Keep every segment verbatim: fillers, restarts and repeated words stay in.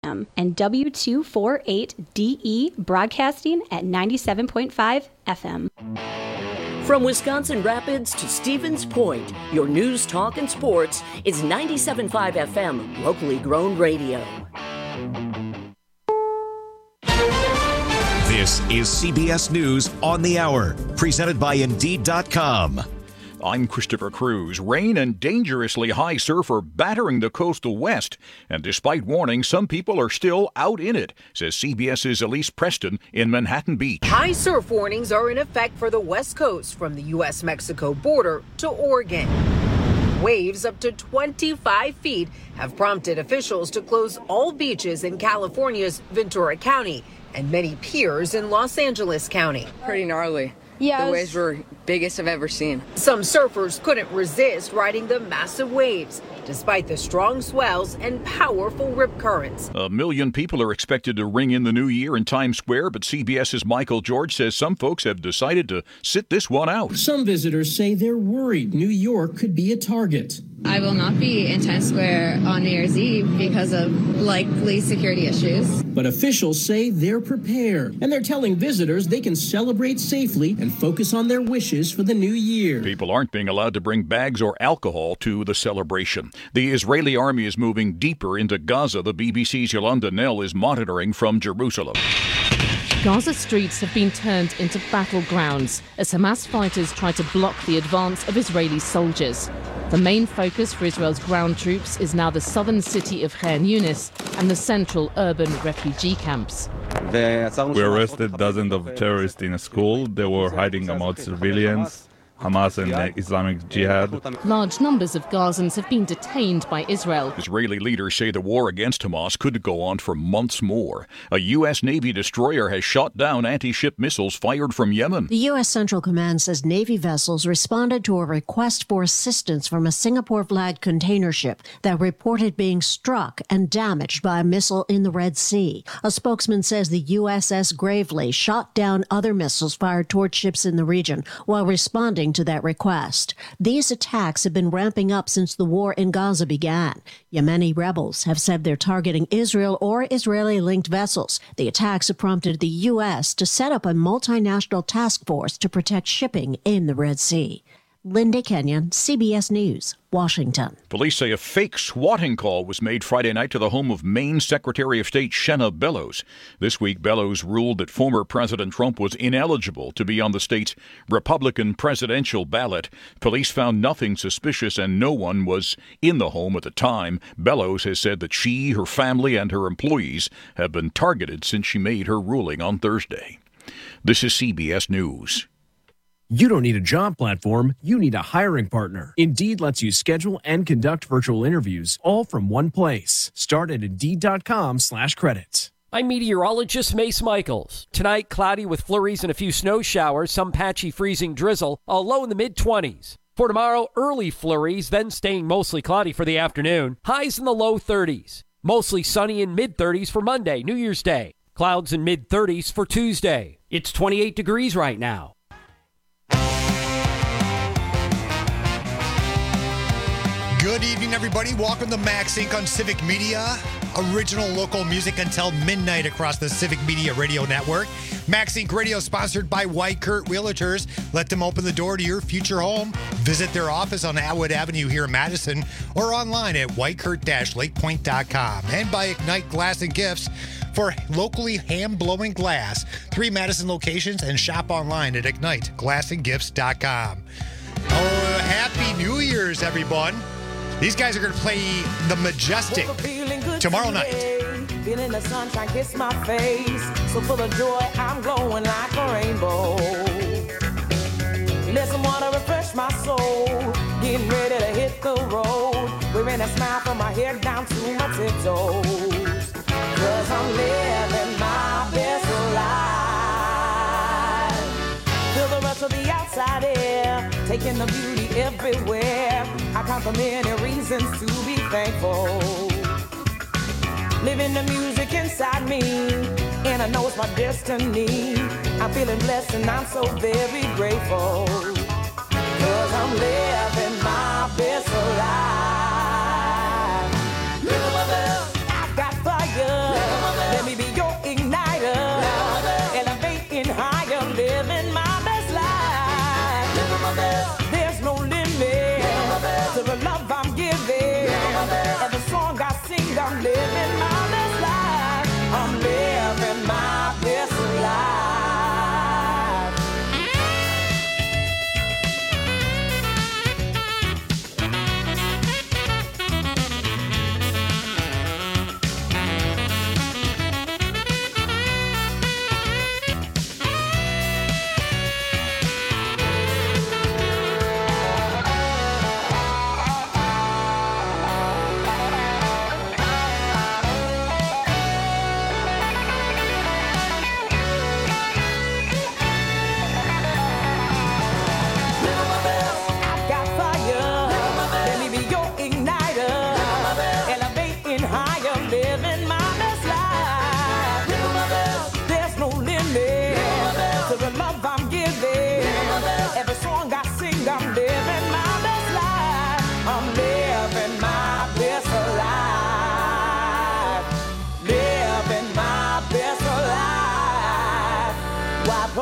M, and W two forty-eight D E broadcasting at ninety-seven point five F M. From Wisconsin Rapids to Stevens Point, your news, talk, and sports is ninety-seven point five F M, locally grown radio. This is C B S News on the Hour, presented by Indeed dot com. I'm Christopher Cruz. Rain and dangerously high surf are battering the coastal west. And despite warnings, some people are still out in it, says CBS's Elise Preston in Manhattan Beach. High surf warnings are in effect for the west coast from the U S Mexico border to Oregon. Waves up to twenty-five feet have prompted officials to close all beaches in California's Ventura County and many piers in Los Angeles County. Pretty gnarly. Yeah, the waves were biggest I've ever seen. Some surfers couldn't resist riding the massive waves, despite the strong swells and powerful rip currents. A million people are expected to ring in the new year in Times Square, but CBS's Michael George says some folks have decided to sit this one out. Some visitors say they're worried New York could be a target. I will not be in Times Square on New Year's Eve because of likely security issues. But officials say they're prepared, and they're telling visitors they can celebrate safely and focus on their wishes for the new year. People aren't being allowed to bring bags or alcohol to the celebration. The Israeli army is moving deeper into Gaza. The B B C's Yolanda Nell is monitoring from Jerusalem. Gaza streets have been turned into battlegrounds as Hamas fighters try to block the advance of Israeli soldiers. The main focus for Israel's ground troops is now the southern city of Khan Yunis and the central urban refugee camps. We arrested dozens of terrorists in a school. They were hiding among civilians. Hamas and the Islamic Jihad. Large numbers of Gazans have been detained by Israel. Israeli leaders say the war against Hamas could go on for months more. A U S Navy destroyer has shot down anti-ship missiles fired from Yemen. The U S Central Command says Navy vessels responded to a request for assistance from a Singapore-flagged container ship that reported being struck and damaged by a missile in the Red Sea. A spokesman says the U S S Gravely shot down other missiles fired toward ships in the region while responding to that request. These attacks have been ramping up since the war in Gaza began. Yemeni rebels have said they're targeting Israel or Israeli-linked vessels. The attacks have prompted the U S to set up a multinational task force to protect shipping in the Red Sea. Linda Kenyon, C B S News, Washington. Police say a fake swatting call was made Friday night to the home of Maine Secretary of State Shenna Bellows. This week, Bellows ruled that former President Trump was ineligible to be on the state's Republican presidential ballot. Police found nothing suspicious and no one was in the home at the time. Bellows has said that she, her family, and her employees have been targeted since she made her ruling on Thursday. This is C B S News. You don't need a job platform, you need a hiring partner. Indeed lets you schedule and conduct virtual interviews all from one place. Start at Indeed.com slash credits. I'm meteorologist Mace Michaels. Tonight, cloudy with flurries and a few snow showers, some patchy freezing drizzle, a low in the mid-twenties. For tomorrow, early flurries, then staying mostly cloudy for the afternoon. Highs in the low thirties. Mostly sunny in mid-thirties for Monday, New Year's Day. Clouds in mid-thirties for Tuesday. It's twenty-eight degrees right now. Good evening, everybody. Welcome to Max Incorporated on Civic Media. Original local music until midnight across the Civic Media Radio Network. Max Incorporated Radio sponsored by White Kurt Realtors. Let them open the door to your future home. Visit their office on Atwood Avenue here in Madison or online at white kurt dash lake point dot com. And by Ignite Glass and Gifts for locally hand-blowing glass. Three Madison locations and shop online at ignite glass and gifts dot com. Oh, happy New Year's, everyone. These guys are going to play the Majestic tomorrow night. Feeling the sunshine kiss my face. So full of joy, I'm glowing like a rainbow. Listen, wanna refresh my soul. Getting ready to hit the road. Wearing a smile from my head down to my tiptoes. Cause I'm living my best life. Feel the rush of the outside air. Taking the beauty everywhere. I count the many reasons to be thankful. Living the music inside me, and I know it's my destiny. I'm feeling blessed and I'm so very grateful. Cause I'm living my best life. Little mother, I got fire.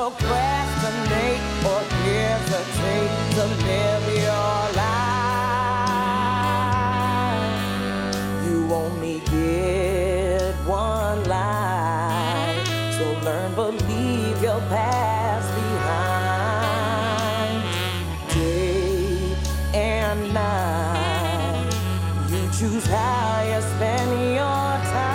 procrastinate or hesitate to live your life. You only get one life, so learn to leave your past behind. Day and night, you choose how you spend your time.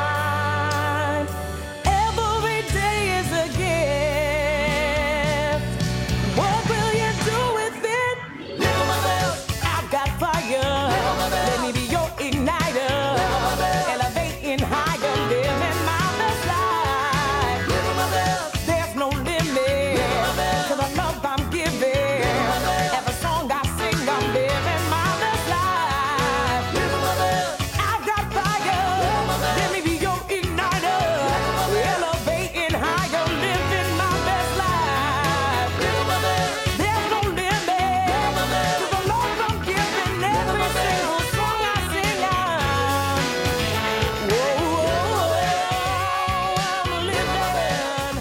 Every day is a gift. What will you do with it? Live my best. I've got fire. Let me be your igniter. Elevating higher, living my best life. There's no limit to the love I'm giving. Every song I sing, I'm living my best life. I've got fire. Let me be your igniter. Elevating higher, living my best life. There's no limit to the love I'm giving. Every single song I sing, I'm whoa, whoa, I'm living.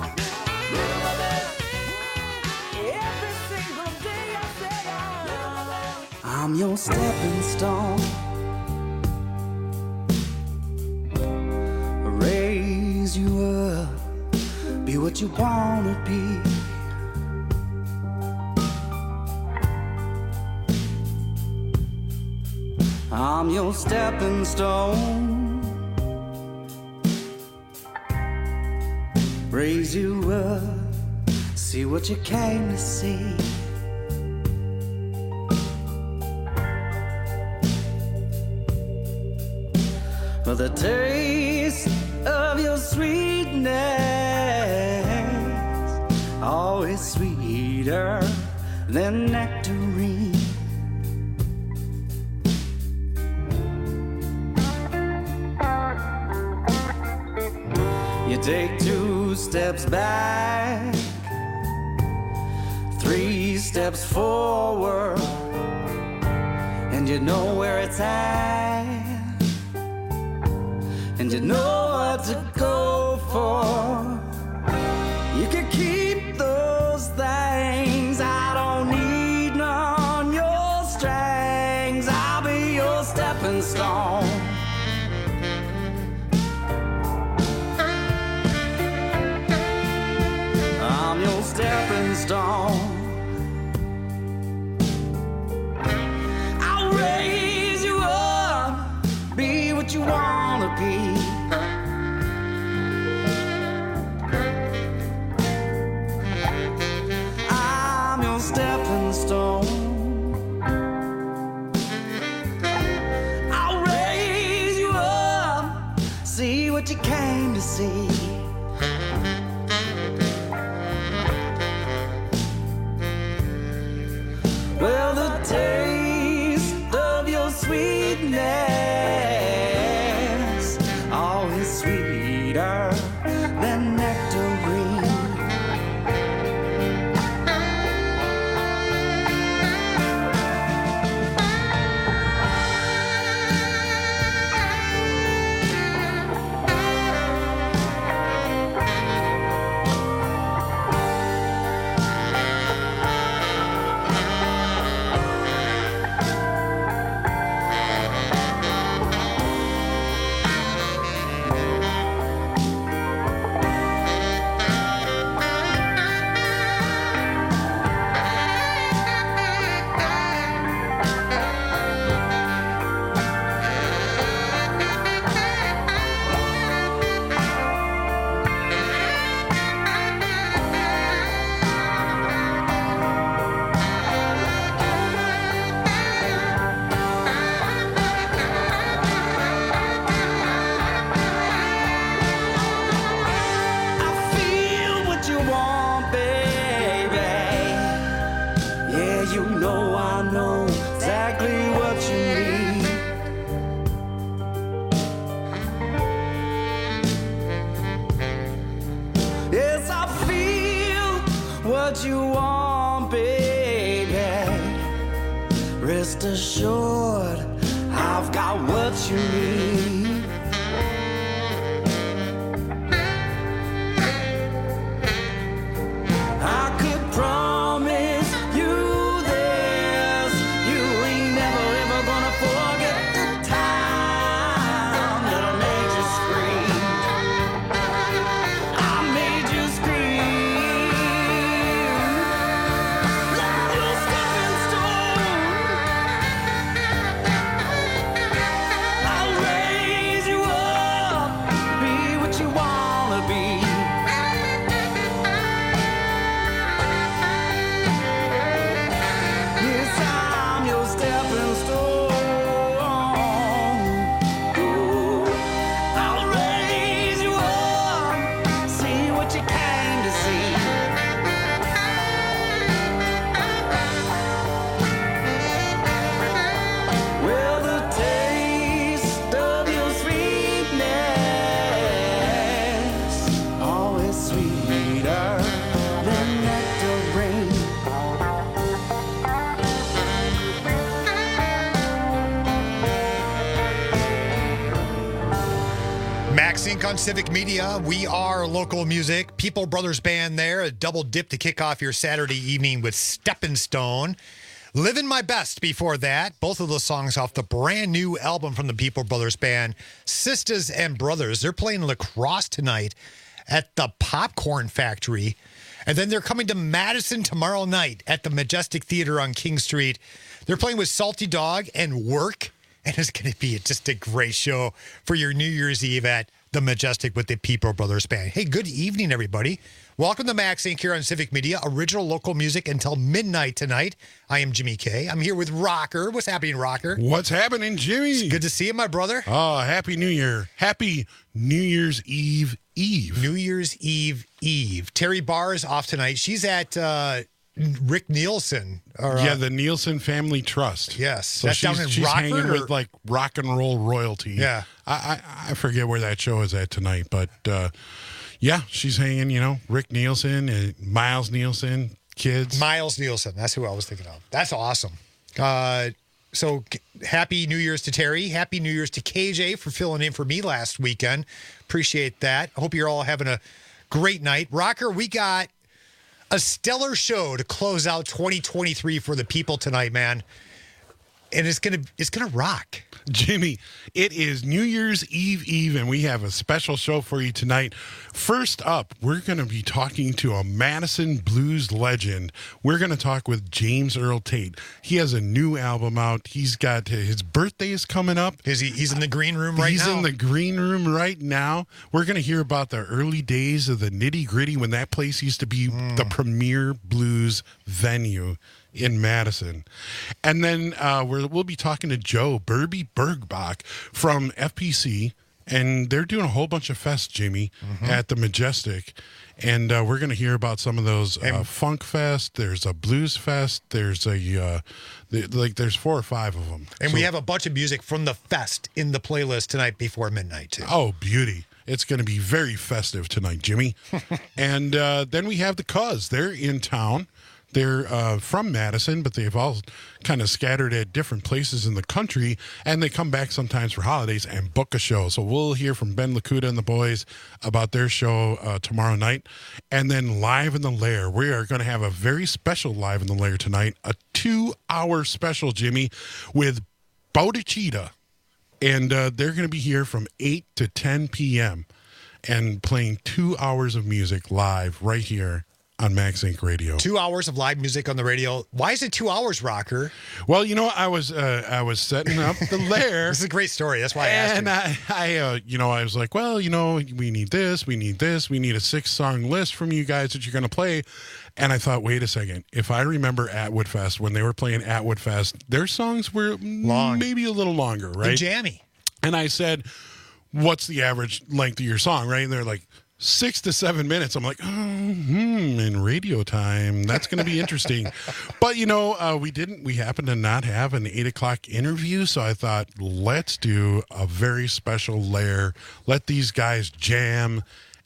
Every single day I say I'm your stepping stone. Raise you up, be what you wanna be. I'm your stepping stone. Raise you up, see what you came to see. For the taste of your sweetness, always sweeter than nectarine. You take two steps back, three steps forward, and you know where it's at. And you know what to go for. You can keep those things. I don't need none your strings. I'll be your stepping stone. I'm your stepping stone. I'll raise you up, be what you wanna be. I'm your stepping stone. I'll raise you up, see what you came to see. Well, the taste of your sweetness, always sweeter than nectarine. what you want, baby. Rest assured, I've got what you need. Max Inc on Civic Media. We are local music. People Brothers Band there. A double dip to kick off your Saturday evening with Steppin' Stone. Living My Best before that. Both of those songs off the brand new album from the People Brothers Band, Sisters and Brothers. They're playing La Crosse tonight at the Popcorn Factory. And then they're coming to Madison tomorrow night at the Majestic Theater on King Street. They're playing with Salty Dog and Work. And it's going to be just a great show for your New Year's Eve at the Majestic with the People Brothers Band. Hey, good evening, everybody. Welcome to Max Inc here on Civic Media. Original local music until midnight tonight. I am Jimmy K. I'm here with Rocker. What's happening, Rocker? What's happening, Jimmy? It's good to see you, my brother. Oh, Happy New Year. Happy New Year's Eve Eve. New Year's Eve Eve. Terry Barr is off tonight. She's at uh, Rick Nielsen. Or, uh, yeah, the Nielsen Family Trust. Yes. So That's she's, down in she's Rockford, hanging or? with, like, rock and roll royalty. Yeah. I, I, I forget where that show is at tonight, but... Uh, Yeah, she's hanging, you know, Rick Nielsen and Miles Nielsen, kids. Miles Nielsen. That's who I was thinking of. That's awesome. Uh, so happy New Year's to Terry. Happy New Year's to K J for filling in for me last weekend. Appreciate that. Hope you're all having a great night. Rocker, we got a stellar show to close out twenty twenty-three for the people tonight, man. And it's gonna it's gonna rock. Jimmy, it is New Year's Eve Eve, and we have a special show for you tonight. First up, we're going to be talking to a Madison blues legend. We're going to talk with James Earl Tate. He has a new album out. He's got his birthday is coming up. Is he? He's in the green room right he's now. He's in the green room right now. We're going to hear about the early days of the Nitty Gritty when that place used to be mm. the premier blues venue in Madison. And then uh, we're, we'll be talking to Joe Burby Bergbach from F P C, and they're doing a whole bunch of fests, Jimmy, mm-hmm. at the Majestic. And uh, we're going to hear about some of those uh, Funk Fest. There's a Blues Fest. There's a, uh, the, like, there's four or five of them. And so, we have a bunch of music from the fest in the playlist tonight before midnight, too. Oh, beauty. It's going to be very festive tonight, Jimmy. And uh, then we have the Cuz. They're in town. They're uh, from Madison, but they've all kind of scattered at different places in the country, and they come back sometimes for holidays and book a show. So we'll hear from Ben Lakuta and the boys about their show uh, tomorrow night. And then Live in the Lair, we are going to have a very special Live in the Lair tonight, a two-hour special, Jimmy, with Bodhicitta. And uh, they're going to be here from eight to ten p.m. and playing two hours of music live right here on Max Inc Radio. Two hours of live music on the radio. Why is it two hours, Rocker? Well, you know, I was uh, I was setting up the lair. This is a great story. That's why I asked and you. I, I uh, you know, I was like, well, you know, we need this, we need this, we need a six-song list from you guys that you're going to play. And I thought, wait a second. If I remember Atwood Fest, when they were playing Atwood Fest, their songs were long, maybe a little longer, right? The jammy. And I said, what's the average length of your song, right? And they're like, Six to seven minutes. I'm like, oh, hmm, in radio time, that's going to be interesting. But, you know, uh, we didn't, we happened to not have an eight o'clock interview. So I thought, let's do a very special lair. Let these guys jam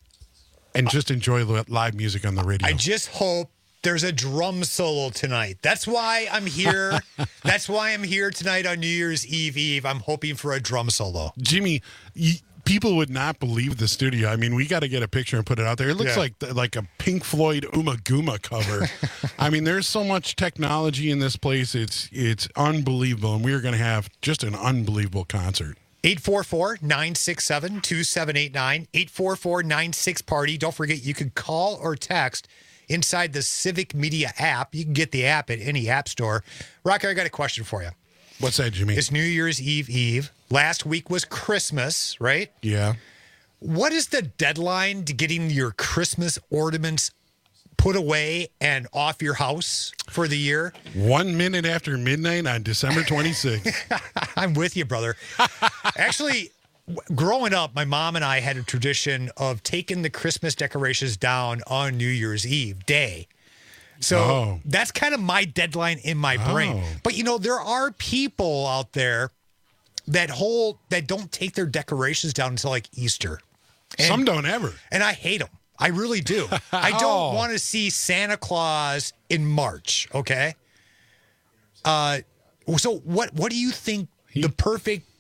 and just enjoy live music on the radio. I just hope there's a drum solo tonight. That's why I'm here. That's why I'm here tonight on New Year's Eve Eve. I'm hoping for a drum solo. Jimmy, you, people would not believe the studio. I mean, we got to get a picture and put it out there. It looks Yeah. like like a Pink Floyd Uma Guma cover. I mean, there's so much technology in this place. It's it's unbelievable, and we are going to have just an unbelievable concert. eight four four, nine six seven, two seven eight nine, eight four four, nine six party. Don't forget, you can call or text inside the Civic Media app. You can get the app at any app store. Rocker, I got a question for you. What's that, Jimmy? It's New Year's Eve Eve. Last week was Christmas, right? Yeah. What is the deadline to getting your Christmas ornaments put away and off your house for the year? One minute after midnight on December twenty-sixth. I'm with you, brother. Actually, w- growing up, my mom and I had a tradition of taking the Christmas decorations down on New Year's Eve day. So Oh. that's kind of my deadline in my brain. Oh. But, you know, there are people out there that hold that don't take their decorations down until like Easter. And- Some don't ever. And I hate them. I really do. I don't Oh. want to see Santa Claus in March, okay? Uh, so what what do you think the perfect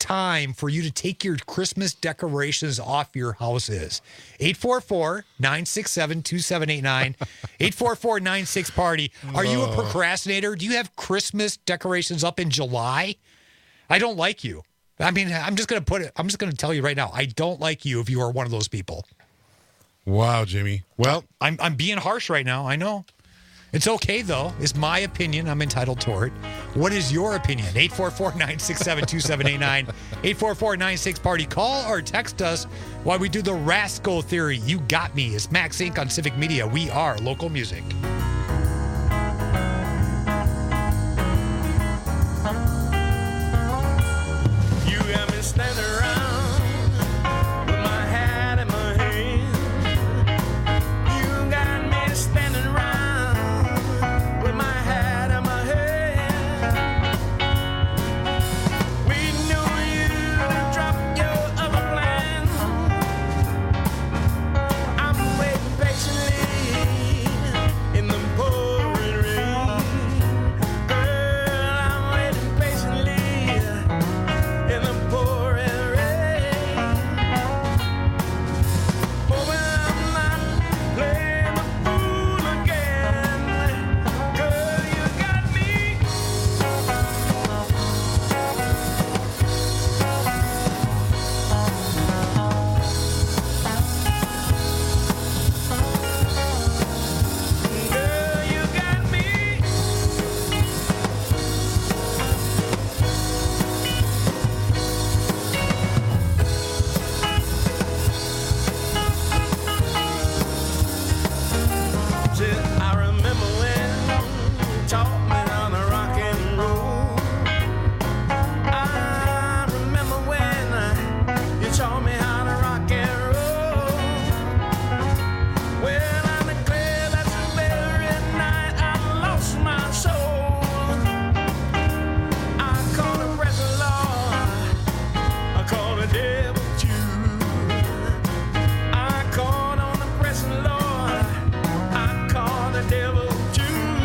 time for you to take your Christmas decorations off your house is? eight four four, nine six seven, two seven eight nine, eight four four, nine six party. Are you a procrastinator? Do you have Christmas decorations up in July? I don't like you. I mean, I'm just going to put it, I'm just going to tell you right now, I don't like you if you are one of those people. Wow, Jimmy. Well, I'm I'm being harsh right now. I know. It's okay, though. It's my opinion. I'm entitled to it. What is your opinion? eight four four, nine six seven, two seven eight nine, eight four four, nine six party. Call or text us while we do the Rascal Theory. You got me. It's Max Incorporated on Civic Media. We are local music. You got me standing around with my hat in my hand. You got me standing around with my hat in my hand. We knew you'd drop your other plans. I'm waiting patiently in the pouring rain. Girl, I'm waiting patiently in the pouring rain. Hoping I'm not playing the fool again. Girl, you got me. Girl, you got me. Shit, I remember when you taught me how to rock and roll. I remember when you taught me how to rock and roll. Well, I declare that's the very night I lost my soul. I called a present Lord, I called a devil too. I called on the present Lord, I called the devil too.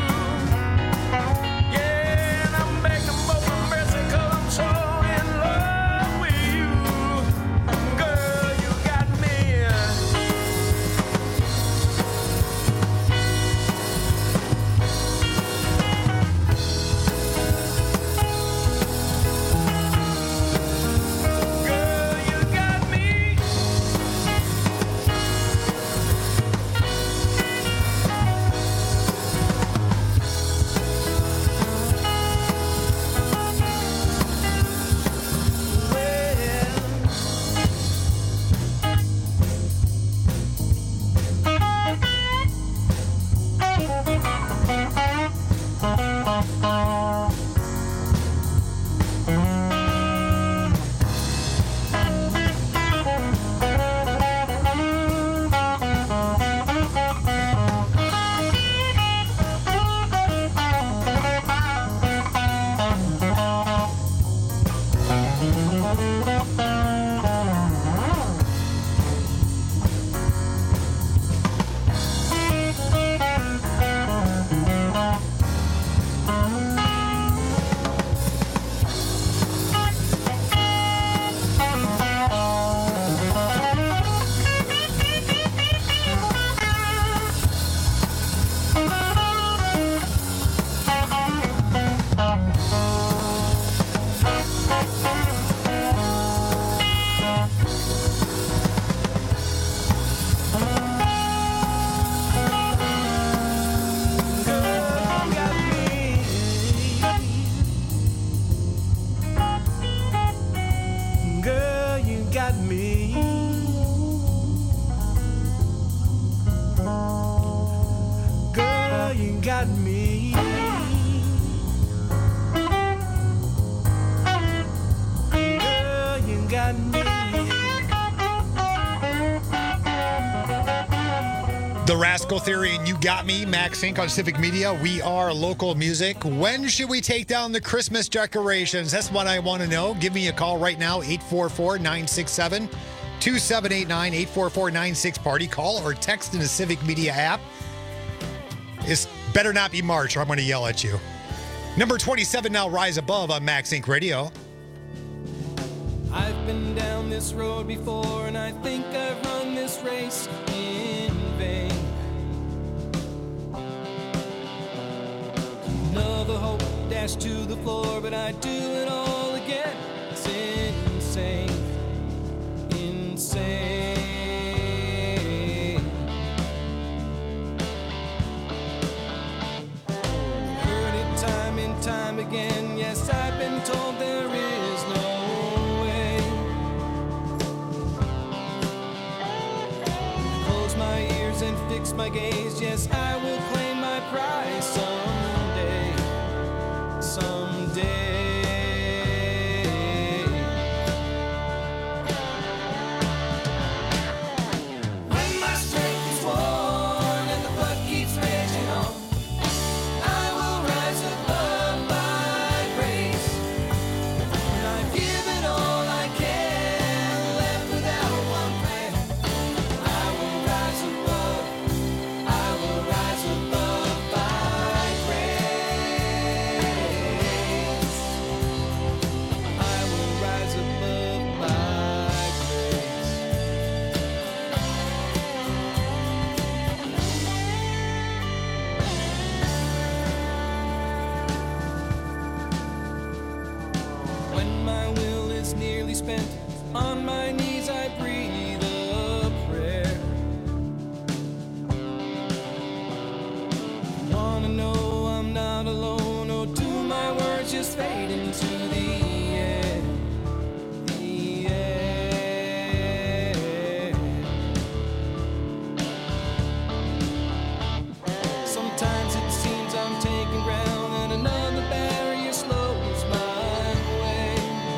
Yeah, and I'm begging for mercy 'cause I'm so in love with you. Girl, you got me. Girl, you got me. Girl, you got me. Girl, you got me. Girl, you got me. The Rascal Theory and You Got Me, Max Incorporated on Civic Media. We are local music. When should we take down the Christmas decorations? That's what I want to know. Give me a call right now, eight four four, nine six seven, two seven eight nine, eight four four, nine six party. Call or text in the Civic Media app. It's better not be March or I'm going to yell at you. Number twenty-seven now, Rise Above on Max Incorporated Radio. this road before, and I think I've run this race in vain. Another hope dashed to the floor, but I do it all again. It's insane, insane. Heard it time and time again. Yes, I've been told there is no way. Close my ears and fix my gaze. Yes, I will claim my prize someday, someday. When my strength is worn and the blood keeps raging on, I will rise above by grace. When I've given all I can, left without one plan, I will rise above, I will rise above by grace. I will rise above by grace. When my will is nearly spent, on my knees I breathe a prayer. Wanna know I'm not alone, or do my words just fade into the air? The air. Sometimes it seems I'm taking ground and another barrier slows my way.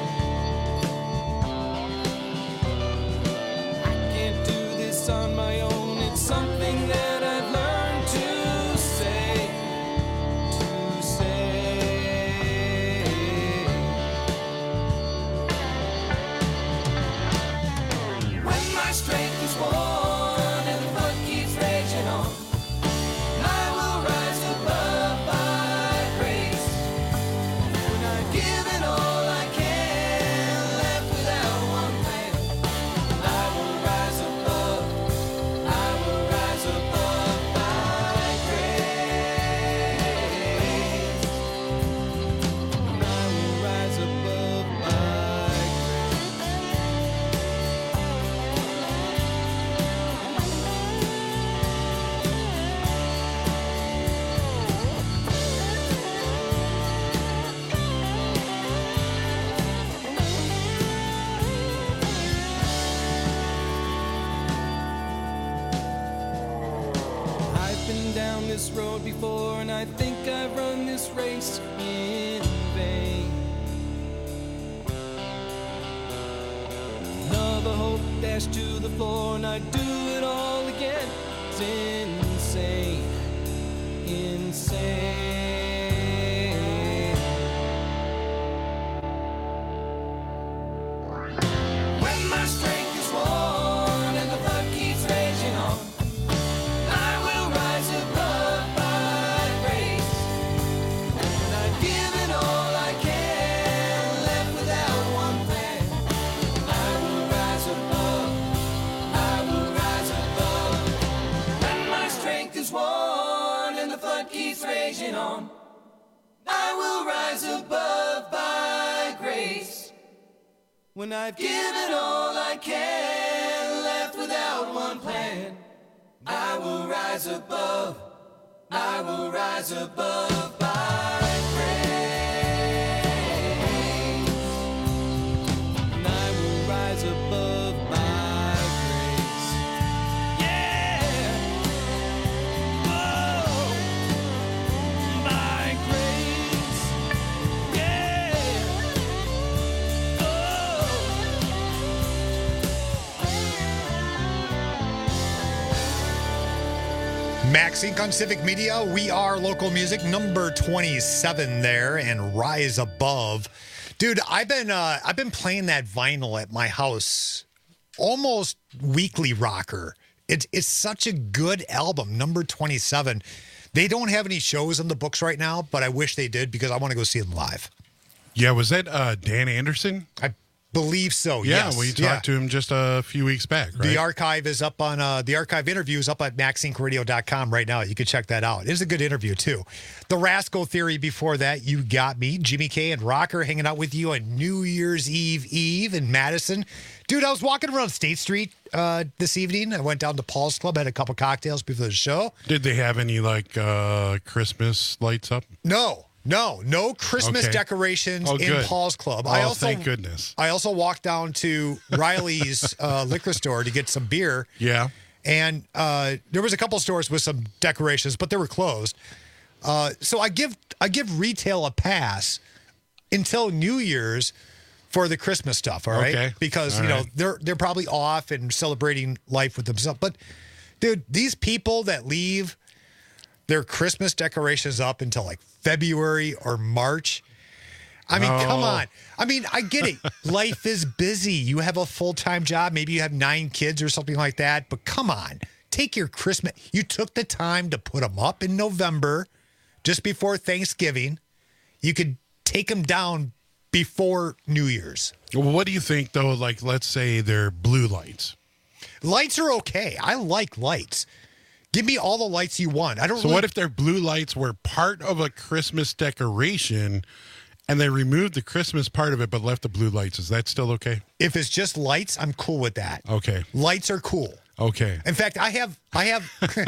I can't do this on my own. It's something that I've learned to say, to say. When my strength is worn and the blood keeps raging on, I will rise above by grace. When I've given all I can, left without one plan, I will rise above, I will rise above by grace. And I will rise above by I've been down this road before, and I think I've run this race in vain. Another hope dashed to the floor, and I do it all again. It's insane, insane. When my strength is worn and the blood keeps raging on, I will rise above by grace. When I've given all I can, left without one plan, I will rise above, I will rise above. When my strength is worn and the flood keeps raging on, I will rise above by grace. When I've given all I can, left without one plan, I will rise above, I will rise above by grace. And I will rise above by grace. Yeah. Whoa. By grace. Yeah. Max Inc on Civic Media. We are local music, number twenty-seven there, and Rise Above. Dude, I've been uh, I've been playing that vinyl at my house, almost weekly rocker. It's it's such a good album, number twenty-seven. They don't have any shows in the books right now, but I wish they did because I want to go see them live. Yeah, was that uh, Dan Anderson? I Believe so, Yeah, yes. we talked Yeah. to him just a few weeks back, right? The archive is up on uh, the archive interview is up at max inc radio dot com right now. You can check that out. It is a good interview too. The Rascal Theory before that, You Got Me, Jimmy K and Rocker hanging out with you on New Year's Eve Eve in Madison. Dude, I was walking around State Street uh, this evening. I went down to Paul's Club, had a couple cocktails before the show. Did they have any like uh, Christmas lights up? No. No, no Christmas Okay. decorations Oh, in good. Paul's Club. Oh, I also, thank goodness. I also walked down to Riley's uh, liquor store to get some beer. Yeah. And uh, there was a couple stores with some decorations, but they were closed. Uh, so I give I give retail a pass until New Year's for the Christmas stuff. All right, Okay. because All you know right. they're they're probably off and celebrating life with themselves. But dude, these people that leave their Christmas decorations up until like February or March. I mean, come No. on. I mean, I get it. Life is busy. You have a full-time job. Maybe you have nine kids or something like that. But come on. Take your Christmas. You took the time to put them up in November, just before Thanksgiving. You could take them down before New Year's. Well, what do you think, though? Like, let's say they're blue lights. Lights are okay. I like lights. Give me all the lights you want. I don't So really... what if their blue lights were part of a Christmas decoration and they removed the Christmas part of it but left the blue lights? Is that still okay? If it's just lights, I'm cool with that. Okay. Lights are cool. Okay. In fact, I have I have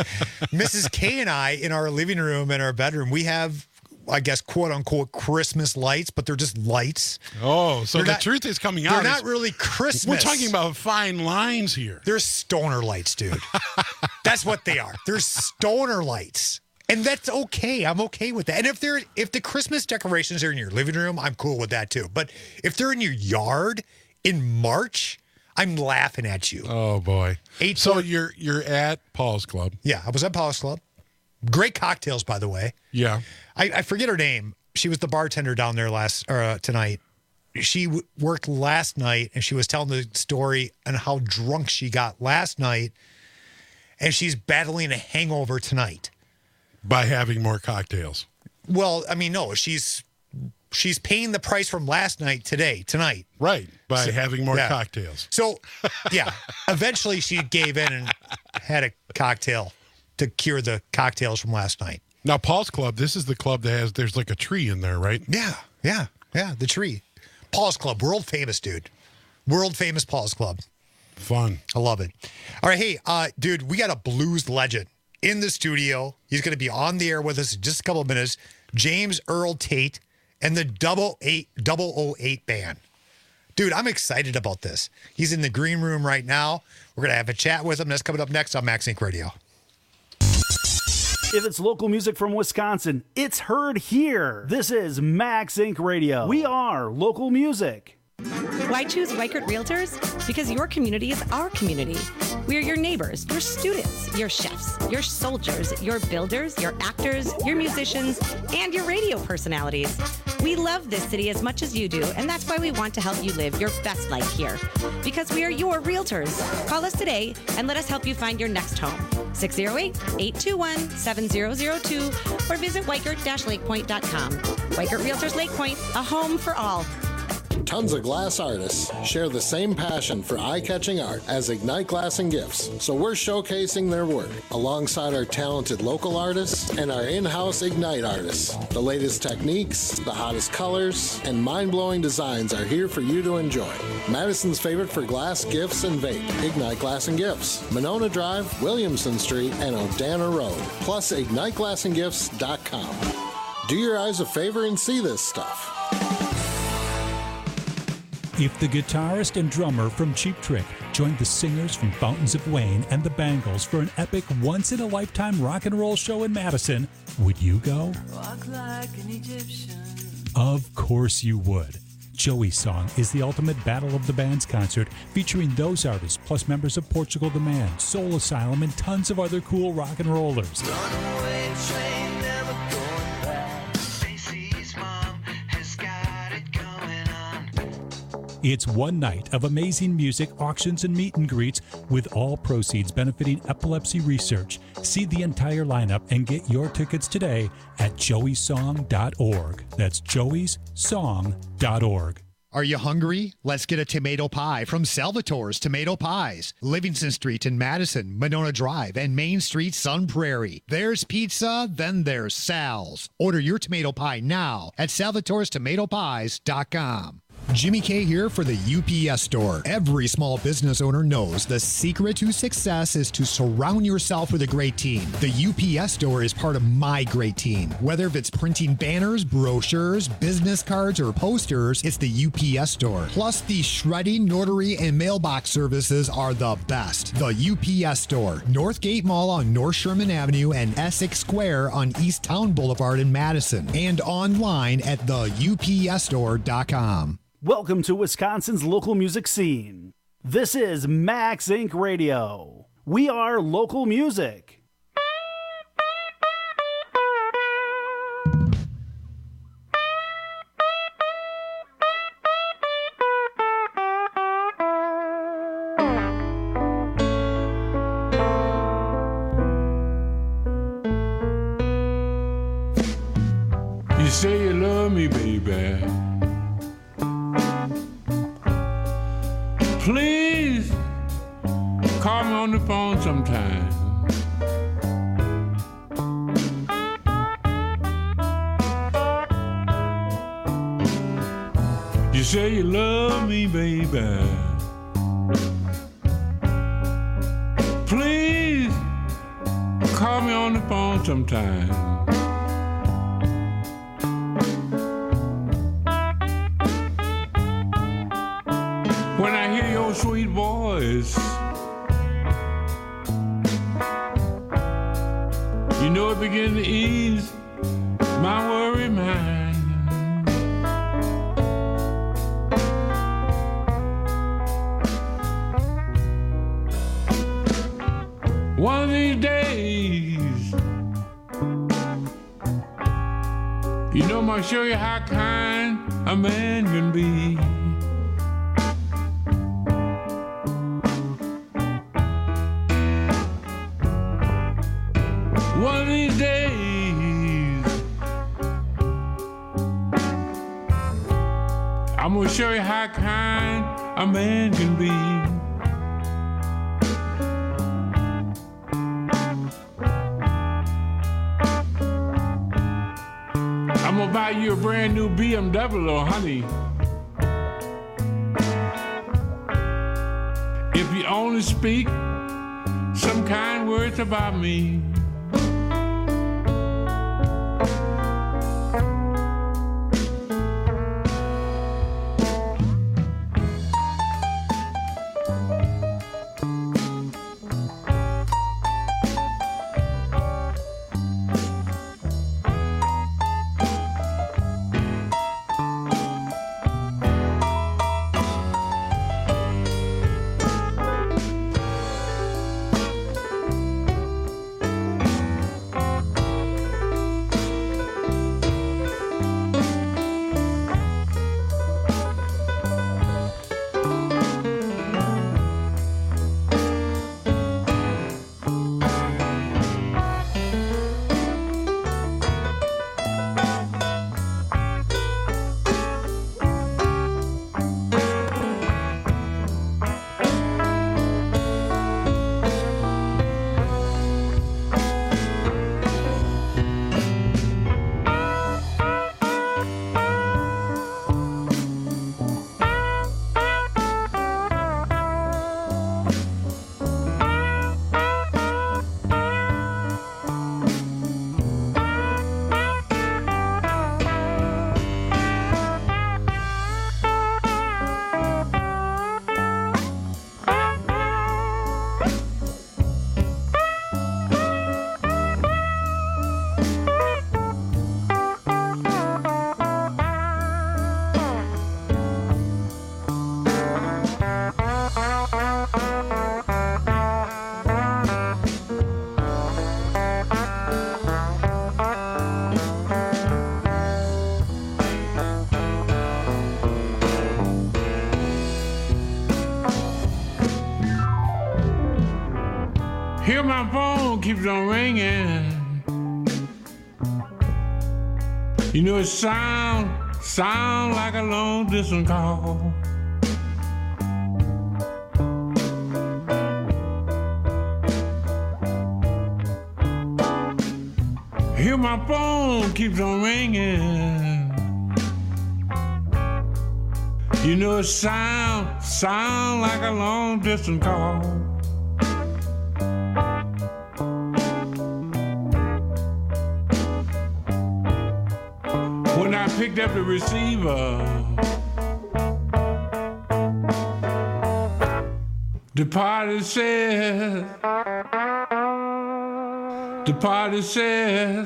Missus K and I in our living room and our bedroom. We have, I guess, quote unquote Christmas lights, but they're just lights. Oh, so They're the not- truth is coming They're out. not is- really Christmas. We're talking about fine lines here. They're stoner lights, dude. That's what they are. They're stoner lights. And that's okay. I'm okay with that. And if they're if the Christmas decorations are in your living room, I'm cool with that too. But if they're in your yard in March, I'm laughing at you. Oh boy. Eight so four- you're you're at Paul's Club. Yeah, I was at Paul's Club. Great cocktails, by the way. Yeah. I, I forget her name. She was the bartender down there last or uh, tonight. She w- worked last night, and she was telling the story on how drunk she got last night, and she's battling a hangover tonight. By having more cocktails. Well, I mean, no, she's she's paying the price from last night today, tonight. Right. By So- having more yeah. cocktails. So, yeah, eventually she gave in and had a cocktail to cure the cocktails from last night. Now, Paul's Club, this is the club that has, there's like a tree in there, right? Yeah, yeah, yeah, the tree. Paul's Club, world famous, dude. World famous Paul's Club. Fun. I love it. All right, hey, uh, dude, we got a blues legend in the studio. He's going to be on the air with us in just a couple of minutes. James Earl Tate and the double eight double oh eight band. Dude, I'm excited about this. He's in the green room right now. We're going to have a chat with him. That's coming up next on Max Inc Radio. If it's local music from Wisconsin, it's heard here. This is Max Inc Radio. We are local music. Why choose Weichert Realtors? Because your community is our community. We are your neighbors, your students, your chefs, your soldiers, your builders, your actors, your musicians, and your radio personalities. We love this city as much as you do, and that's why we want to help you live your best life here. Because we are your realtors. Call us today and let us help you find your next home. six oh eight, eight two one, seven oh oh two or visit weichert dash lake point dot com. Weichert Realtors Lake Point, a home for all. Tons of glass artists share the same passion for eye-catching art as Ignite Glass and Gifts, so we're showcasing their work alongside our talented local artists and our in-house Ignite artists. The latest techniques, the hottest colors, and mind-blowing designs are here for you to enjoy. Madison's favorite for glass, gifts, and vape, Ignite Glass and Gifts, Monona Drive, Williamson Street, and Odana Road, plus ignite glass and gifts dot com. Do your eyes a favor and see this stuff. If the guitarist and drummer from Cheap Trick joined the singers from Fountains of Wayne and the Bangles for an epic once-in-a-lifetime rock and roll show in Madison, would you go? Walk like an Egyptian. Of course you would. Joey's Song is the ultimate Battle of the Bands concert featuring those artists plus members of Portugal the Man, Soul Asylum, and tons of other cool rock and rollers. Runaway train, never going back. Stacy's mom has got it going on. It's one night of amazing music, auctions, and meet and greets, with all proceeds benefiting epilepsy research. See the entire lineup and get your tickets today at joeys song dot org. That's joeys song dot org. Are you hungry? Let's get a tomato pie from Salvatore's Tomato Pies. Livingston Street in Madison, Monona Drive, and Main Street, Sun Prairie. There's pizza, then there's Sal's. Order your tomato pie now at salvatores tomato pies dot com. Jimmy K here for the U P S Store. Every small business owner knows the secret to success is to surround yourself with a great team. The U P S Store is part of my great team. Whether it's printing banners, brochures, business cards, or posters, it's the U P S Store. Plus, the shredding, notary, and mailbox services are the best. The U P S Store, Northgate Mall on North Sherman Avenue and Essex Square on East Town Boulevard in Madison, and online at the U P S store dot com. Welcome to Wisconsin's local music scene. This is Max Inc Radio. We are local music. You say you love me, baby. Please call me on the phone sometime. You say you love me, baby. Please call me on the phone sometime. When I hear your sweet voice, you know it begins to ease my worried mind. One of these days, you know I'm gonna show you how kind a man can be. One of these days, I'm gonna show you how kind a man can be. I'm gonna buy you a brand new B M W, oh, honey. If you only speak some kind words about me. Here my phone keeps on ringing. You know it sounds sound like a long distance call. Hear my phone keeps on ringing. You know it sound, sound like a long distance call. When I picked up the receiver, the party says, the party says,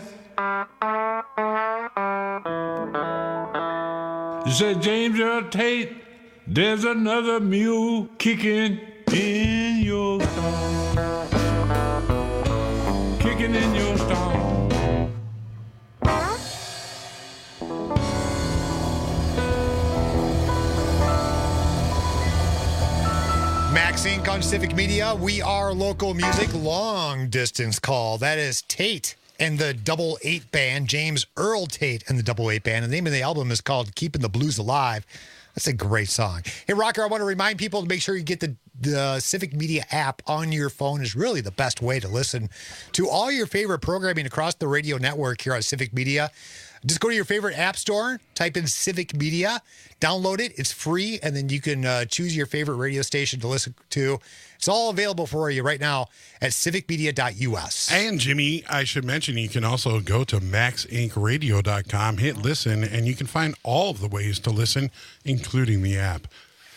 it said, James Earl Tate, there's another mule kicking in your stall. Kicking in your stall. Max Inc on Civic Media. We are local music. Long distance call. That is Tate and the Double Eight Band. James Earl Tate and the Double Eight Band. And the name of the album is called Keeping the Blues Alive. That's a great song. Hey, Rocker, I want to remind people to make sure you get the, the Civic Media app on your phone. Is really the best way to listen to all your favorite programming across the radio network here on Civic Media. Just go to your favorite app store, type in Civic Media, download it. It's free, and then you can uh, choose your favorite radio station to listen to. It's all available for you right now at civic media dot u s. And, Jimmy, I should mention you can also go to max inc radio dot com, hit listen, and you can find all of the ways to listen, including the app.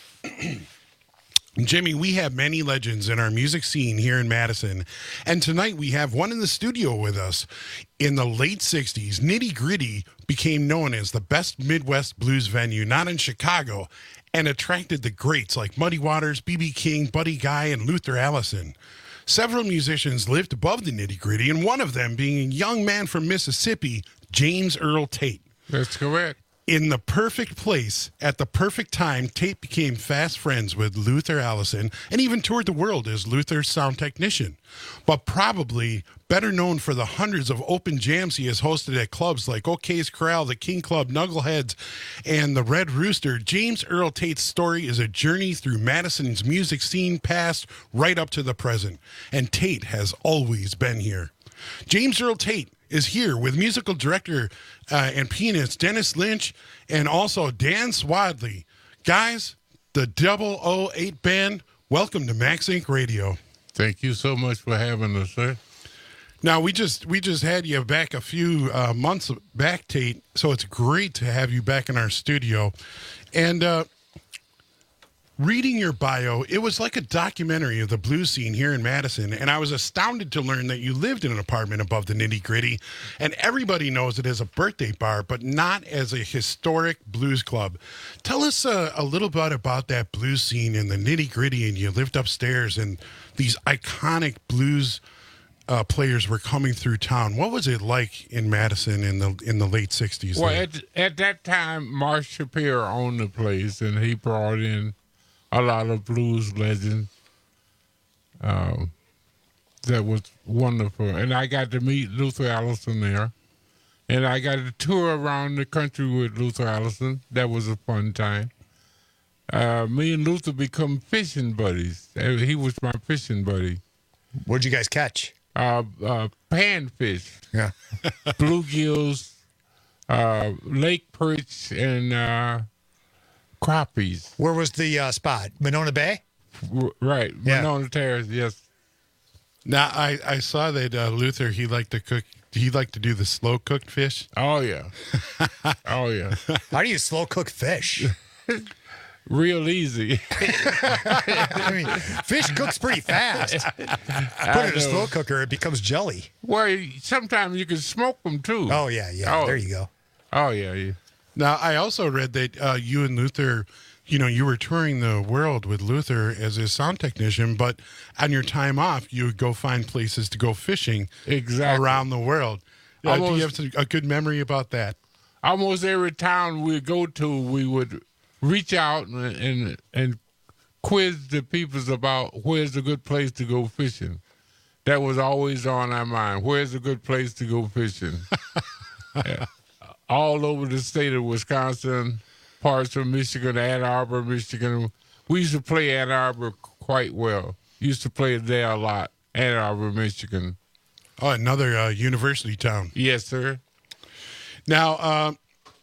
Jimmy, we have many legends in our music scene here in Madison, and tonight we have one in the studio with us. In the late sixties, Nitty Gritty became known as the best Midwest blues venue, not in Chicago, and attracted the greats like Muddy Waters, B B King, Buddy Guy, and Luther Allison. Several musicians lived above the Nitty Gritty, and one of them being a young man from Mississippi, James Earl Tate. That's correct. In the perfect place, at the perfect time, Tate became fast friends with Luther Allison and even toured the world as Luther's sound technician. But probably better known for the hundreds of open jams he has hosted at clubs like O'Kay's Corral, the King Club, Knuckleheads, and the Red Rooster, James Earl Tate's story is a journey through Madison's music scene past right up to the present. And Tate has always been here. James Earl Tate is here with musical director uh, and pianist Dennis Lynch and also Dan Swadley. Guys, the Double O Eight Band, welcome to Max Inc Radio. Thank you so much for having us, sir. Now, we just we just had you back a few uh, months back, Tate, so it's great to have you back in our studio. And uh, reading your bio, it was like a documentary of the blues scene here in Madison, and I was astounded to learn that you lived in an apartment above the Nitty Gritty, and everybody knows it as a birthday bar, but not as a historic blues club. Tell us uh, a little bit about that blues scene in the Nitty Gritty, and you lived upstairs, and these iconic blues uh, players were coming through town. What was it like in Madison in the in the late sixties? Well, at, at that time, Mark Shapiro owned the place, and he brought in a lot of blues legends. Um, that was wonderful. And I got to meet Luther Allison there. And I got to tour around the country with Luther Allison. That was a fun time. Uh, me and Luther become fishing buddies. Uh, He was my fishing buddy. What'd you guys catch? Uh, uh, panfish. Yeah. Bluegills, uh, lake perch, and uh, crappies. Where was the uh, spot? Monona Bay? R- right. Yeah. Monona Terrace, yes. Now, I, I saw that uh, Luther, he liked to cook, he liked to do the slow cooked fish. Oh, yeah. oh, yeah. How do you slow cook fish? Real easy. I mean, fish cooks pretty fast. Put I it in a know. slow cooker, it becomes jelly. Well, sometimes you can smoke them, too. Oh, yeah, yeah. There you go. Oh, yeah, yeah. Now, I also read that uh, you and Luther, you know, you were touring the world with Luther as his sound technician, but on your time off, you would go find places to go fishing exactly. around the world. Uh, do you Almost- have a good memory about that? Almost every town we go to, we would reach out and and, and quiz the peoples about where's a good place to go fishing. That was always on our mind. Where's a good place to go fishing? Yeah. all over the state of Wisconsin, parts of Michigan, Ann Arbor, Michigan. We used to play Ann Arbor quite well. Used to play there a lot, Ann Arbor, Michigan. Oh, another uh, university town. Yes, sir. Now, uh,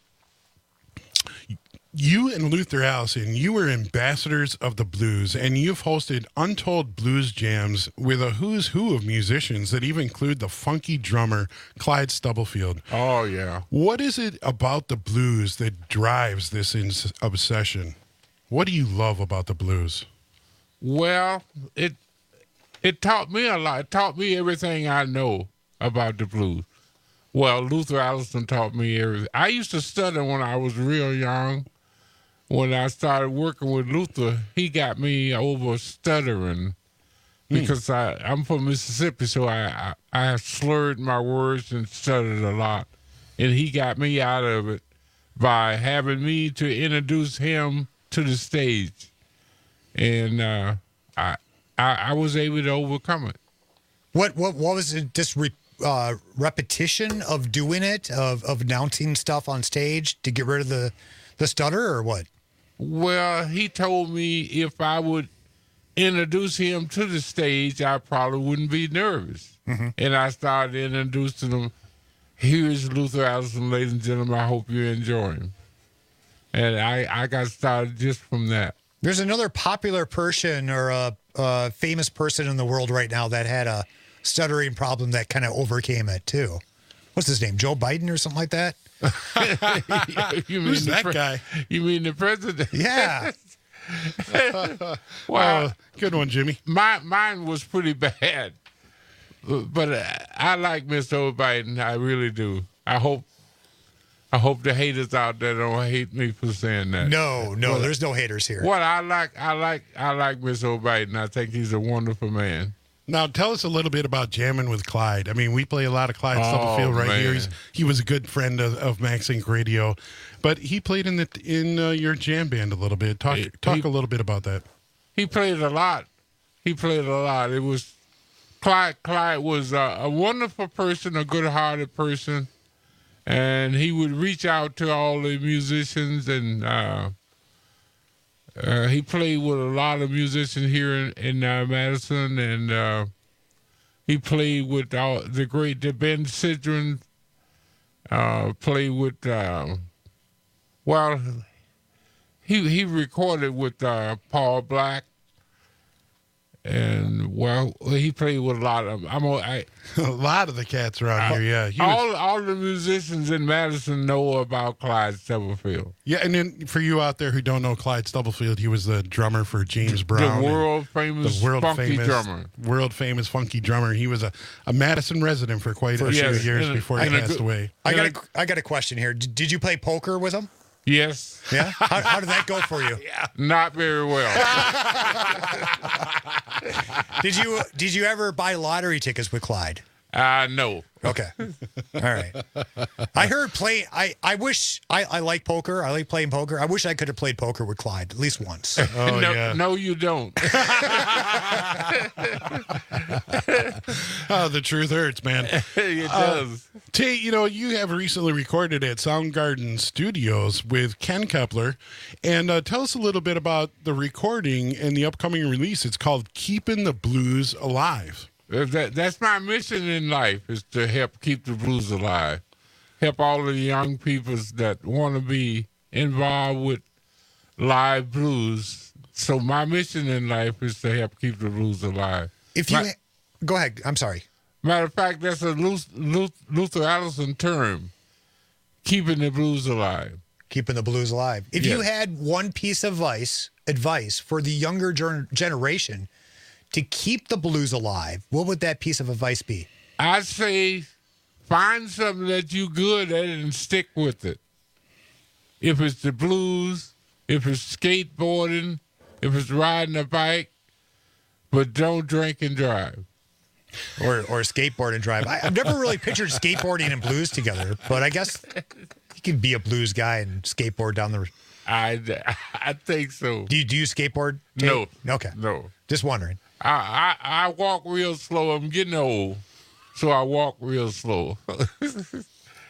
you and Luther Allison, you were ambassadors of the blues, and you've hosted untold blues jams with a who's who of musicians that even include the funky drummer Clyde Stubblefield. Oh, yeah. What is it about the blues that drives this ins- obsession? What do you love about the blues? Well, it it taught me a lot. It taught me everything I know about the blues. Well, Luther Allison taught me everything. I used to stutter when I was real young. When I started working with Luther, he got me over stuttering because mm. I, I'm from Mississippi, so I, I, I slurred my words and stuttered a lot. And he got me out of it by having me to introduce him to the stage. And uh, I, I I was able to overcome it. What what what was it? Just re, uh, repetition of doing it, of of announcing stuff on stage to get rid of the the stutter, or what? Well, he told me if I would introduce him to the stage, I probably wouldn't be nervous. Mm-hmm. And I started introducing him. Here's Luther Allison, ladies and gentlemen. I hope you enjoy him. And I, I got started just from that. There's another popular person or a, a famous person in the world right now that had a stuttering problem that kind of overcame it, too. What's his name? Joe Biden or something like that? you mean Who's that pre- guy? You mean the president? Yeah. Well, uh, good one, Jimmy. My, mine was pretty bad. But uh, I like Mister Biden. I really do. I hope I hope the haters out there don't hate me for saying that. No, no, Well, there's no haters here. What I like, I like, I like Mister Biden. I think he's a wonderful man. Now, tell us a little bit about jamming with Clyde. I mean, we play a lot of Clyde Oh, Stubblefield right man. here. He's, he was a good friend of, of Max Inc Radio, but he played in the in uh, your jam band a little bit. Talk He- talk he- a little bit about that. He played a lot. He played a lot. It was Clyde. Clyde was a, a wonderful person, a good-hearted person, and he would reach out to all the musicians. And uh, uh, he played with a lot of musicians here in, in uh, Madison, and uh, he played with all the great the Ben Sidran. Uh, played with uh, well, he he recorded with uh, Paul Black. And well, he played with a lot of. I'm a, I, a lot of the cats around here. Yeah, he was- all all the musicians in Madison know about Clyde Stubblefield. yeah. And then for you out there who don't know Clyde Stubblefield, he was the drummer for James Brown, the and world famous the world funky famous drummer. world famous funky drummer. He was a, a Madison resident for quite a Yes, few years and a- before he and a passed good- away. I got a, I got a question here. D- did you play poker with him? Yes. Yeah. How, how did that go for you? Not very well. Did you did you ever buy lottery tickets with Clyde? Uh no. Okay. All right. I heard play. I, I wish I, I like poker. I like playing poker. I wish I could have played poker with Clyde at least once. Oh, no, yeah. no, you don't. Oh, the truth hurts, man. It Uh, does. Tate, you know, you have recently recorded at Soundgarden Studios with Ken Kepler. And uh, tell us a little bit about the recording and the upcoming release. It's called Keeping the Blues Alive. Uh, That, that's my mission in life, is to help keep the blues alive. Help all of the young people that want to be involved with live blues. So my mission in life is to help keep the blues alive. If you Ma- go ahead, I'm sorry. Matter of fact, that's a Luther, Luther Allison term, keeping the blues alive. Keeping the blues alive. If you Yes. had one piece of advice advice for the younger ger- generation to keep the blues alive, what would that piece of advice be? I'd say find something that you're good at and stick with it. If it's the blues, if it's skateboarding, if it's riding a bike, but don't drink and drive. Or or skateboard and drive. I, I've never really pictured skateboarding and blues together, but I guess you can be a blues guy and skateboard down the. I, I think so. Do you do you skateboard? No. Tate? Okay. No. Just wondering. I, I, I walk real slow. I'm getting old, so I walk real slow.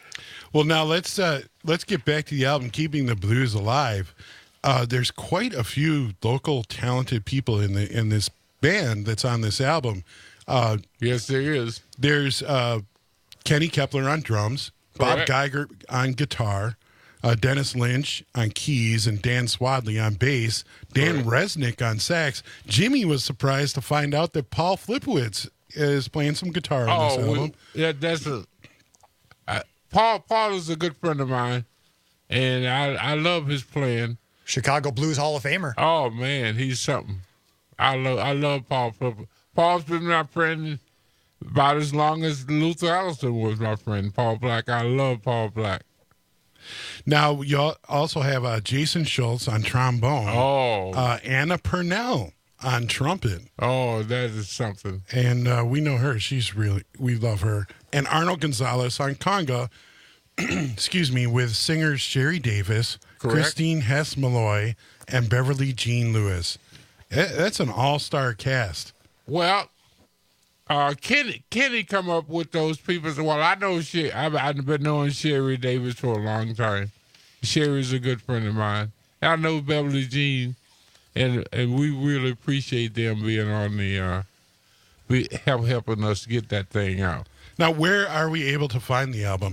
Well, now let's uh, let's get back to the album, Keeping the Blues Alive. Uh, there's quite a few local talented people in the in this band that's on this album. Uh, yes, there is. There's uh, Kenny Kepler on drums, Bob Correct. Geiger on guitar, uh, Dennis Lynch on keys, and Dan Swadley on bass, Dan Resnick on sax. Jimmy was surprised to find out that Paul Flipowitz is playing some guitar on this Oh, album. we, yeah, that's a I, Paul. Paul is a good friend of mine, and I I love his playing. Chicago Blues Hall of Famer. Oh man, he's something. I love I love Paul Flipper. Paul's been my friend about as long as Luther Allison was my friend. Paul Black. I love Paul Black. Now you al- also have uh, Jason Schultz on trombone. Oh, uh, Anna Purnell on trumpet. Oh, that is something. And uh, we know her. She's really, we love her. And Arnold Gonzalez on conga, excuse me, with singers Sherry Davis, Correct. Christine Hess Malloy, and Beverly Jean Lewis. Eh, That's an all-star cast. Well, uh, Kenny Kenny come up with those people. Well, I know she. I've, I've been knowing Sherry Davis for a long time. Sherry's a good friend of mine. I know Beverly Jean, and and we really appreciate them being on the uh, be help helping us get that thing out. Now, where are we able to find the album?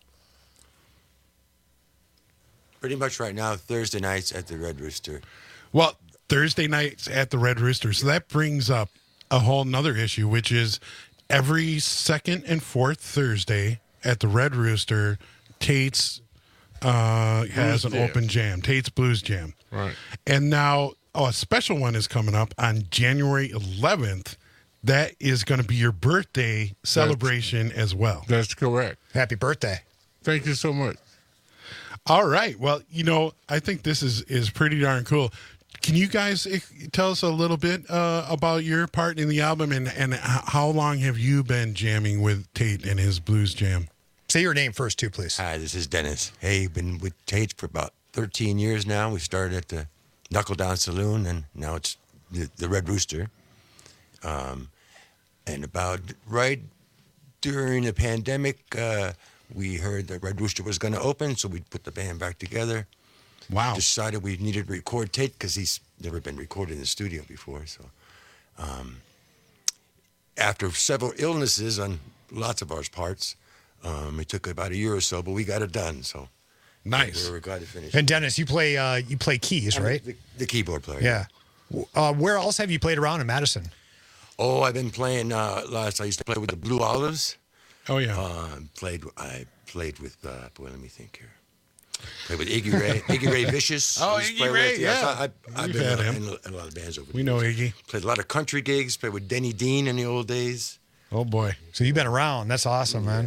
Pretty much right now, Thursday nights at the Red Rooster. Well, Thursday nights at the Red Rooster. So that brings up a whole nother issue, which is every second and fourth Thursday at the Red Rooster, Tate's uh, has an Jam. open jam, Tate's Blues Jam. Right. And now, oh, a special one is coming up on January eleventh. That is going to be your birthday celebration as well. That's correct. Happy birthday. Thank you so much. All right. Well, you know, I think this is, is pretty darn cool. Can you guys eh, tell us a little bit uh, about your part in the album and, and h- how long have you been jamming with Tate and his blues jam? Say your name first, too, please. Hi, this is Dennis. Hey, been with Tate for about thirteen years now. We started at the Knuckle Down Saloon, and now it's the, the Red Rooster. Um, and about right during the pandemic, uh, we heard that Red Rooster was going to open, so we put the band back together. Wow. Decided we needed to record Tate because he's never been recorded in the studio before. So um, after several illnesses on lots of our parts, um, it took about a year or so, but we got it done. So nice. We were glad to finish. And Dennis, you play uh, you play keys, I'm right? The, the keyboard player. Yeah. Uh, where else have you played around in Madison? Oh, I've been playing. Uh, last I used to play with the Blue Olives. Oh yeah. Uh, played. I played with. Uh, boy, let me think here. Played with Iggy Ray. Iggy Ray Vicious. Oh, I used to Iggy play Ray, with. yeah. I, I, I've We've been had uh, him. in a lot of bands over the We know years. Iggy. Played a lot of country gigs. Played with Denny Dean in the old days. Oh boy. So you've been around. That's awesome, man.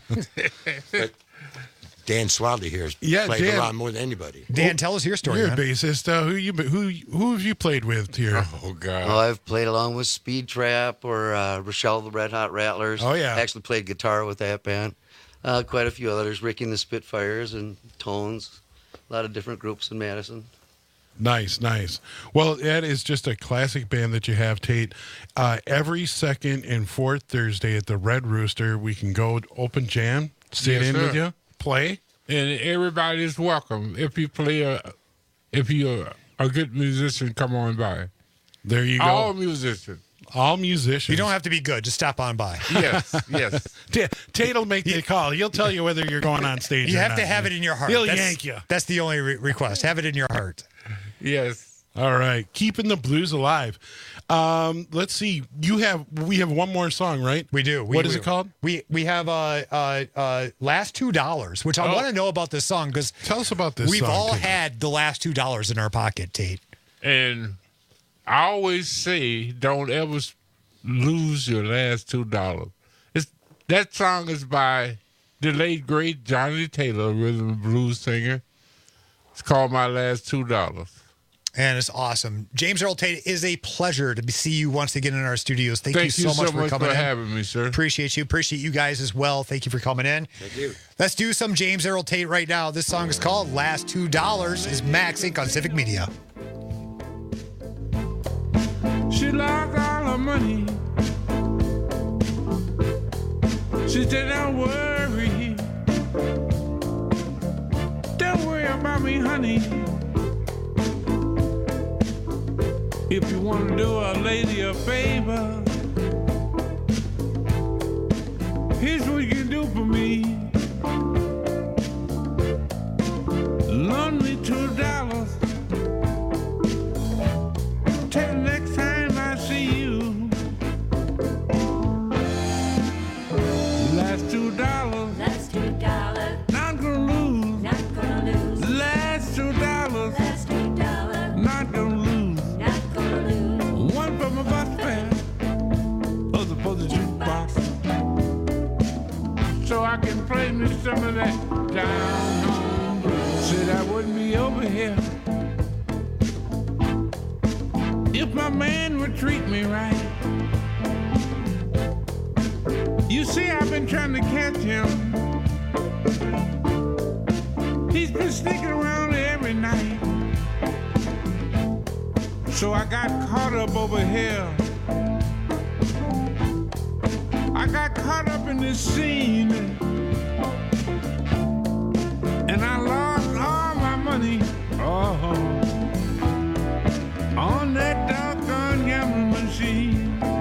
But Dan Swadley here has Yeah, played Dan- around more than anybody. Dan, tell us your story, You're man. a bassist. Uh, who you who who have you played with here? Oh God. Well, I've played along with Speed Trap or uh, Rochelle the Red Hot Rattlers. Oh, yeah. Actually played guitar with that band. Uh, quite a few others, Ricky and the Spitfires and Tones. A lot of different groups in Madison. Nice, nice. Well, that is just a classic band that you have, Tate. Uh, every second and fourth Thursday at the Red Rooster, we can go open jam, sit Yes, in sir. with you, play. And everybody is welcome. If you play a, if you're a good musician, come on by. There you go. All musicians. All musicians. You don't have to be good. Just stop on by. Yes, yes. T- Tate will make the call. He'll tell you whether you're going on stage You or have not. to have it in your heart. He'll that's, yank you. That's the only re- request. Have it in your heart. Yes. All right. Keeping the blues alive. Um, let's see. You have we have one more song, right? We do. We, what is we- it called? We we have uh uh uh last two dollars, which I Oh. want to know about this song because Tell us about this we've song, all Tate. had the last two dollars in our pocket, Tate. And I always say, don't ever s- lose your last two dollars. It's that song is by the late great Johnny Taylor, a rhythm and blues singer. It's called My Last Two Dollars. And it's awesome. James Earl Tate, it is a pleasure to be- see you once again in our studios. Thank, Thank you so much for much coming for in. having me, sir. Appreciate you. Appreciate you guys as well. Thank you for coming in. Thank you. Let's do some James Earl Tate right now. This song is called Last Two Dollars. Is Max Inc on Civic Media. She lost all her money. She did not worry. call me honey. If you want to do a lady a favor, here's what you can do for me. Loan me two dollars till the next time I see you. Last two dollars. Last two dollars. Not gonna lose. Not gonna lose. Last two dollars. Last two dollars. Not gonna lose. Not gonna lose. One for my bus fare, other for the jukebox, so I can play me some of that down home blues. Said I wouldn't be over here if my man would treat me right. You see, I've been trying to catch him. He's been sneaking around every night. So I got caught up over here. I got caught up in this scene, and I lost all my money. Oh, on that doggone gambling machine.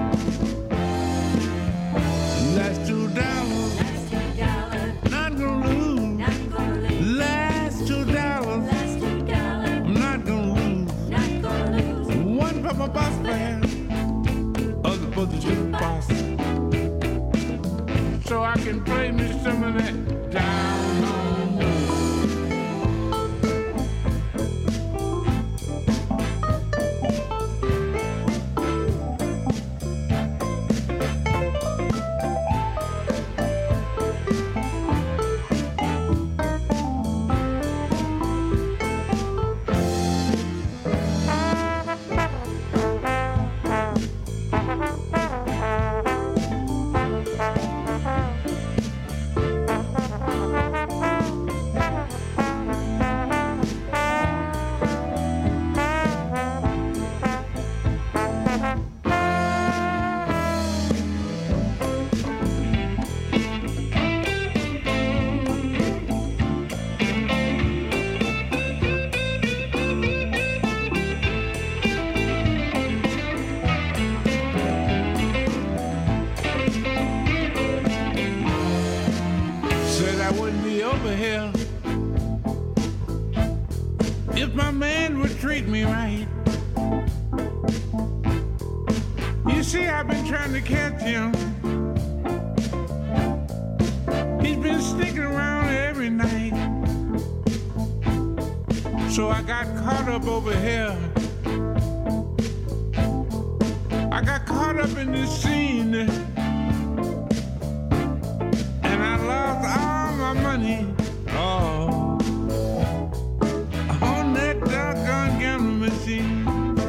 Last two dollars. Last two dollars. Not gonna lose. Not gonna lose. Last two dollars. Last two dollars. I'm not gonna lose. Not gonna lose. One for my bus fare, other for the jukebox, so I can play me some of that down home blues. Said I wouldn't be over here if my man would treat me right. You see, I've been trying to catch him. He's been sneaking around every night. So I got caught up over here. I got caught up in this scene, and I lost all my money. Oh, on that doggone gambling machine.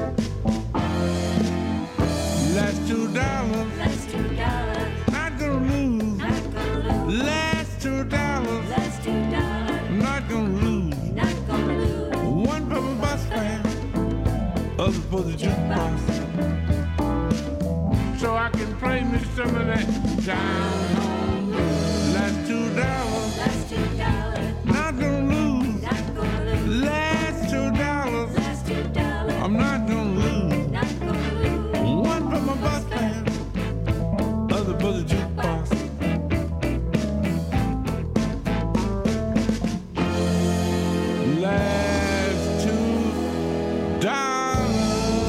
Last two dollars. Last two dollars. Not gonna lose. Not gonna lose. Last two dollars. Last two dollars. Not gonna lose. Not gonna lose. One for my bus fare, other for the jukebox, so I can play me some of that down home blues. Last two dollars. Last two dollars. Not gonna lose. Not gonna lose. Last two dollars. Last two dollars. I'm not gonna lose. Not gonna lose. One for my bus fare, other for the jukebox. Last two dollars.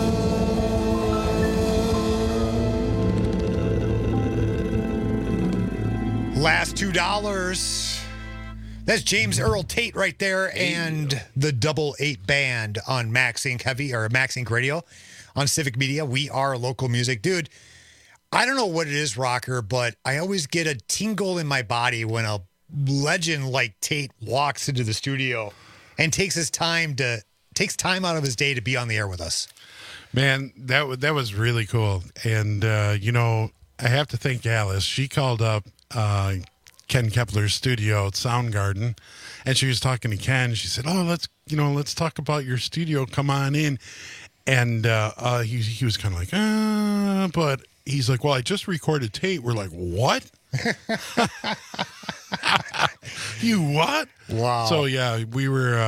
Last two dollars. That's James Earl Tate right there, and the Double Eight Band on Max Inc Heavy or Max Inc Radio on Civic Media. We are local music, dude. I don't know what it is, Rocker, but I always get a tingle in my body when a legend like Tate walks into the studio and takes his time to takes time out of his day to be on the air with us. Man, that wa- that was really cool. And uh, you know, I have to thank Alice. She called up uh, Ken Kepler's studio at Soundgarden, and she was talking to Ken. She said, "Oh, let's you know, let's talk about your studio. Come on in." And uh, uh, he he was kind of like, uh, but he's like, "Well, I just recorded Tate." We're like, "What?" You what? Wow. So yeah, we were uh,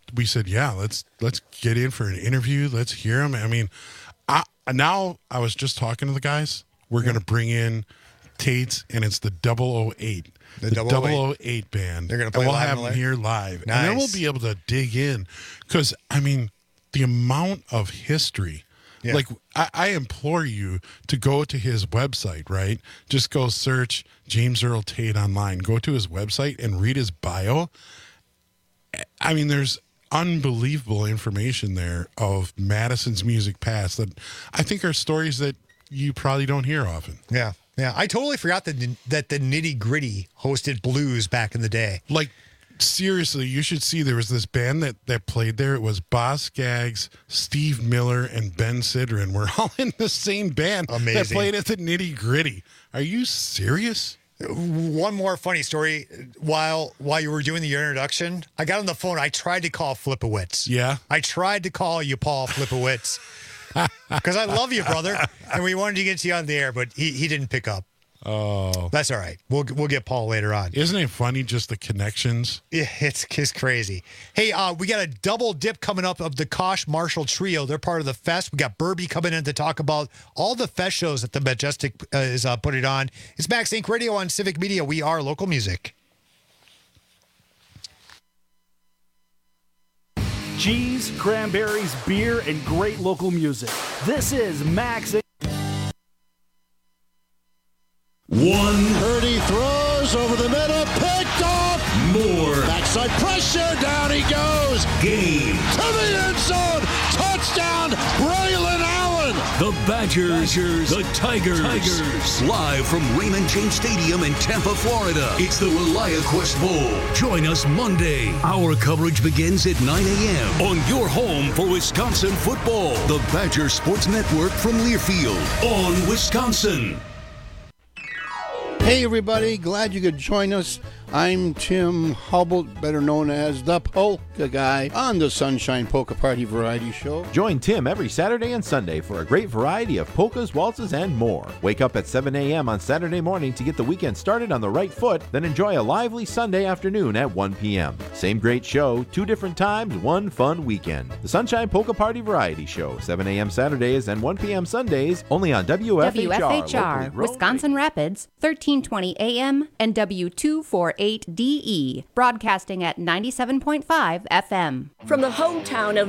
we said, yeah, let's let's get in for an interview. Let's hear him. I mean, I, now I was just talking to the guys. We're going to bring in Tate's, and it's the double oh eight. The The double double oh oh eight band. They're gonna And play we'll live have in them the- here live. And then we'll Nice. be able to dig in. Because, I mean, the amount of history. Yeah. Like, I, I implore you to go to his website, right? Just go search James Earl Tate online. Go to his website and read his bio. I mean, there's unbelievable information there of Madison's music past that I think are stories that you probably don't hear often. Yeah. Yeah. I totally forgot that, that the Nitty Gritty hosted blues back in the day. Like, seriously, you should see there was this band that, that played there. It was Boss Skaggs, Steve Miller, and Ben Sidran. We're all in the same band that Amazing. played at the Nitty Gritty. Are you serious? One more funny story. While while you were doing the introduction, I got on the phone. I tried to call Flipowitz. Yeah? I tried to call you, Paul Flipowitz, because I love you, brother, and we wanted to get you on the air, but he, he didn't pick up. Oh. That's all right. We'll we'll get Paul later on. Isn't it funny, just the connections? Yeah, it's, it's crazy. Hey, uh, we got a double dip coming up of the Kosh Marshall Trio. They're part of the fest. We got Burby coming in to talk about all the fest shows that the Majestic uh, is uh, putting on. It's Max Inc Radio on Civic Media. We are local music. Cheese, cranberries, beer, and great local music. This is Max. One. Purdy throws over the middle, picked off. More. Backside pressure, down he goes. Game. To the end zone. Touchdown, Braylon Allen. The Badgers, the Tigers. Tigers. Live from Raymond James Stadium in Tampa, Florida. It's the ReliaQuest Bowl. Join us Monday. Our coverage begins at nine a.m. on your home for Wisconsin football. The Badger Sports Network from Learfield on Wisconsin. Hey everybody, glad you could join us. I'm Tim Hubble, better known as the Polka Guy, on the Sunshine Polka Party Variety Show. Join Tim every Saturday and Sunday for a great variety of polkas, waltzes, and more. Wake up at seven a.m. on Saturday morning to get the weekend started on the right foot, then enjoy a lively Sunday afternoon at one p.m. Same great show, two different times, one fun weekend. The Sunshine Polka Party Variety Show, seven a.m. Saturdays and one p.m. Sundays, only on W F H R. W F H R, locally grown. Wisconsin Rapids, thirteen twenty A M and W two forty-eight D E, broadcasting at ninety-seven point five F M. From the hometown of